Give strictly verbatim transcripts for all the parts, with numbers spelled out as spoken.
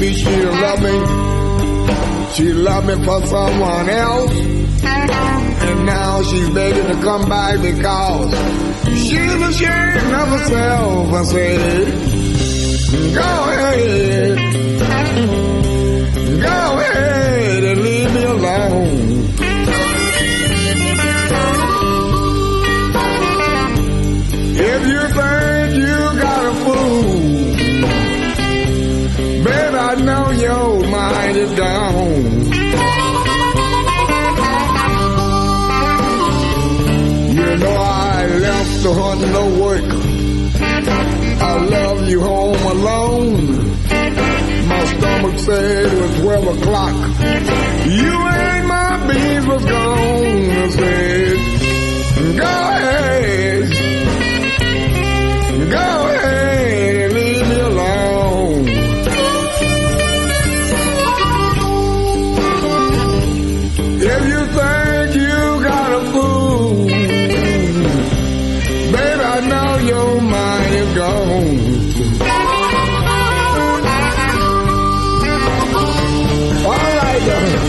me she didn't love me. She loved me for someone else. And now she's begging to come back because she's ashamed of herself. I said, go ahead. Go ahead and leave me alone. If you think you got a fool, baby, I know your mind is gone. You know I left to hunt no work. I love you home alone. My stomach said it was twelve o'clock. You ain't my beans was gone. I said, go ahead. Go ahead and leave me alone. If you think you got a fool, baby, I know your mind is gone. All right, darling.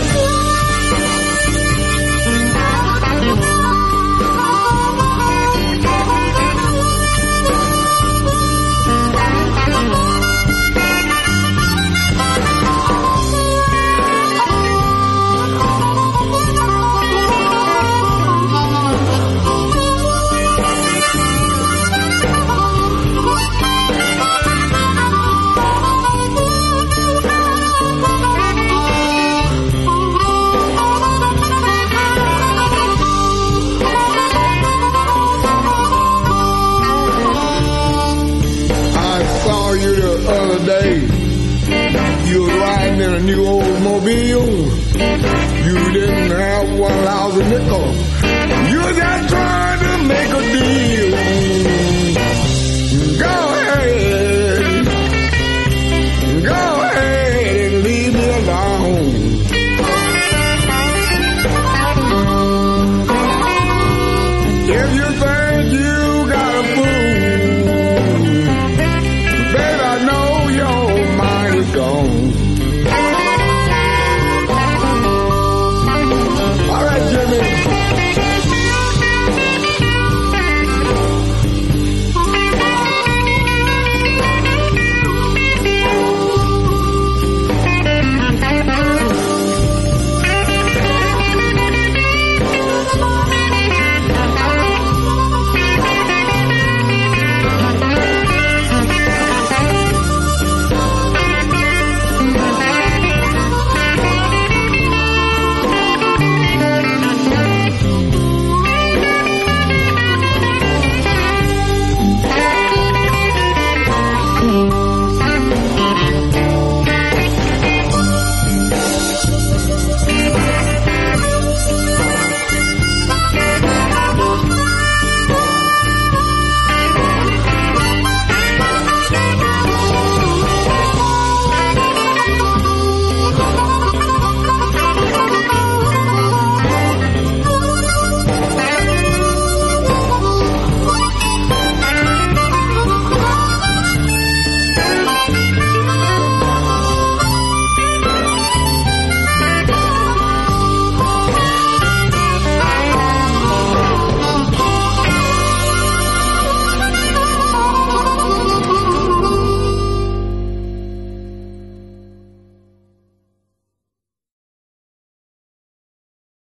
You was riding in a new Oldsmobile. You didn't have one lousy nickel. You were just trying to make a deal.